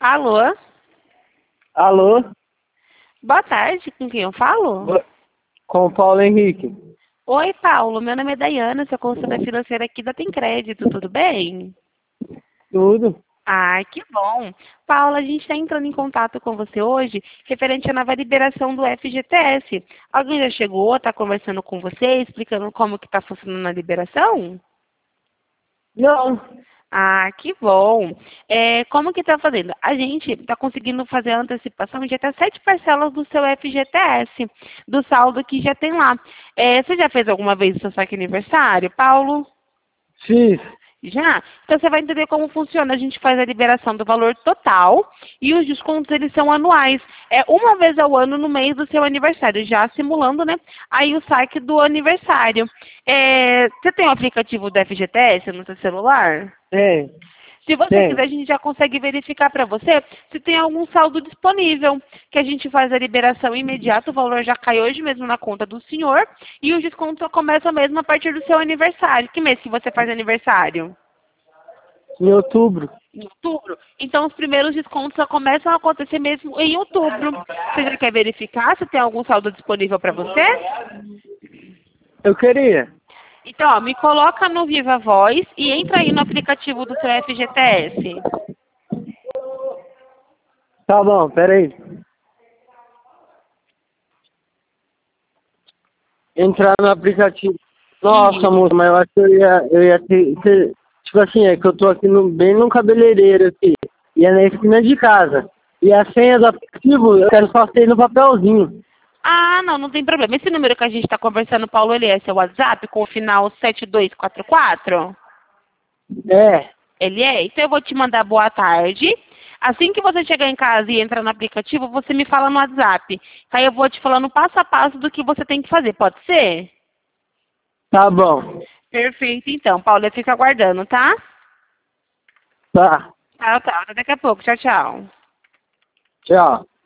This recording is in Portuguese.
Alô? Alô? Boa tarde, com quem eu falo? Com o Paulo Henrique. Oi, Paulo, meu nome é Daiana, sou consultora financeira aqui da Tem Crédito, tudo bem? Tudo? Ai, que bom. Paulo, a gente está entrando em contato com você hoje, referente à nova liberação do FGTS. Alguém já chegou, está conversando com você, explicando como que está funcionando a liberação? Não. Ah, que bom. Como que está fazendo? A gente está conseguindo fazer a antecipação de até 7 parcelas do seu FGTS, do saldo que já tem lá. Você já fez alguma vez o seu saque aniversário, Paulo? Fiz. Já? Então você vai entender como funciona. A gente faz a liberação do valor total e os descontos eles são anuais. É uma vez ao ano no mês do seu aniversário, já simulando, né? Aí o saque do aniversário. Você tem o aplicativo do FGTS no seu celular? Tem. Se você quiser, a gente já consegue verificar para você se tem algum saldo disponível, que a gente faz a liberação imediata, o valor já cai hoje mesmo na conta do senhor, e os descontos começam mesmo a partir do seu aniversário. Que mês que você faz aniversário? Em outubro. Em outubro? Então, os primeiros descontos só começam a acontecer mesmo em outubro. Você já quer verificar se tem algum saldo disponível para você? Eu queria. Então, ó, me coloca no Viva Voz e entra aí no aplicativo do seu FGTS. Tá bom, peraí. Entrar no aplicativo. Nossa, Isso. moça, mas eu acho que eu ia ter. Tipo assim, é que eu tô aqui bem no cabeleireiro aqui. E é na esquina de casa. E a senha do aplicativo, eu quero só ter no papelzinho. Ah, não, não tem problema. Esse número que a gente está conversando, Paulo, ele é seu WhatsApp com o final 7244? É. Ele é? Então eu vou te mandar boa tarde. Assim que você chegar em casa e entrar no aplicativo, você me fala no WhatsApp. Aí eu vou te falando passo a passo do que você tem que fazer. Pode ser? Tá bom. Perfeito, então. Paulo, eu fico aguardando, tá? Tá. Tá. Até daqui a pouco. Tchau, tchau. Tchau.